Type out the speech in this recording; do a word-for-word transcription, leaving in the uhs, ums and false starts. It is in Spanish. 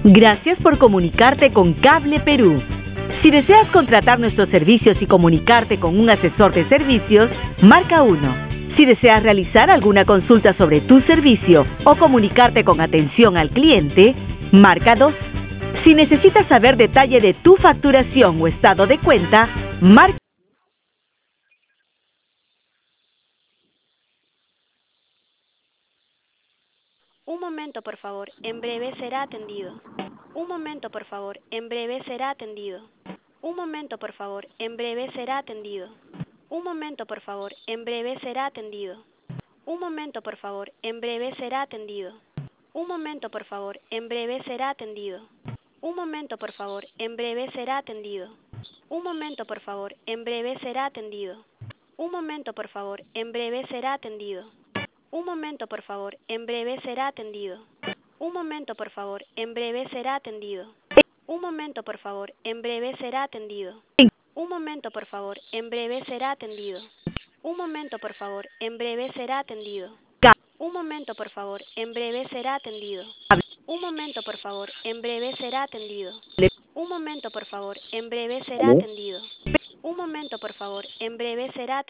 Gracias por comunicarte con Cable Perú. Si deseas contratar nuestros servicios y comunicarte con un asesor de servicios, marca uno. Si deseas realizar alguna consulta sobre tu servicio o comunicarte con atención al cliente, marca dos. Si necesitas saber detalle de tu facturación o estado de cuenta, marca Un momento, por favor. En breve será atendido. Un momento, por favor. En breve será atendido. Un momento, por favor. En breve será atendido. Un momento, por favor. En breve será atendido. Un momento, por favor. En breve será atendido. Un momento, por favor. En breve será atendido. Un momento, por favor. En breve será atendido. Un momento, por favor. En breve será atendido. Un momento, por favor. En breve será atendido. Un momento, por favor. En breve será atendido. Un momento, por favor. En breve será atendido. Un momento, por favor. En breve será atendido. Un momento, por favor. En breve será atendido. Un momento, por favor. En breve será atendido. Un momento, por favor. En breve será atendido. Un momento, por favor. En breve será atendido. Un momento, por favor. En breve será ¿Aló? atendido. Un momento, por favor. En breve será atendido.